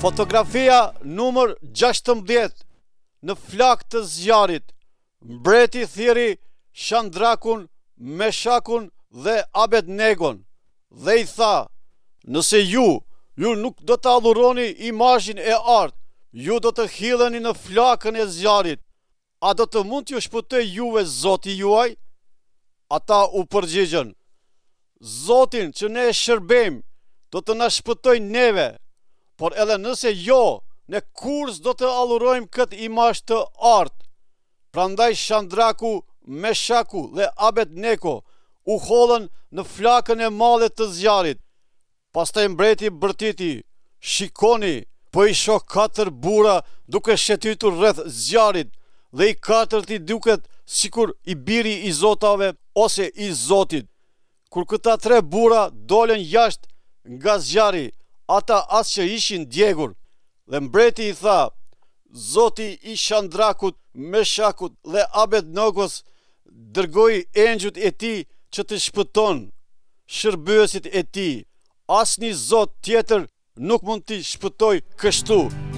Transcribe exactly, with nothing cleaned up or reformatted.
Fotografia numër gjashtëmbëdhjetë. Në flak të zjarit, mbreti thiri Shandrakun, Meshakun dhe Abednegon dhe i tha: nëse ju, ju nuk do të adhuroni imazhin e artë, ju do të hidheni në flakën e zjarit. A do të mund t'ju shpëtoj juve Zoti juaj? Ata u përgjigjen: Zotin që ne e shërbejmë do të na shpëtoj neve, por edhe nëse jo, ne kurrë do të adhurojmë këtë imazh të artë. Prandaj Shandraku, Meshaku dhe Abednego u hodhën në flakën e madhe të zjarit. Pastaj mbreti bërtiti: shikoni, po i shoh katër burra duke shetitur rreth zjarit, dhe i katërti duket sikur i biri i zotave ose i Zotit. Kur këta tre burra dolën jashtë nga zjari, ata as që ishin djegur, dhe mbreti i tha: Zoti i Shandrakut, Meshakut dhe Abednegos dërgoi engjujt e tij që të shpëton shërbësit e tij. Asnjë zot tjetër nuk mund t'i shpëtoj kështu.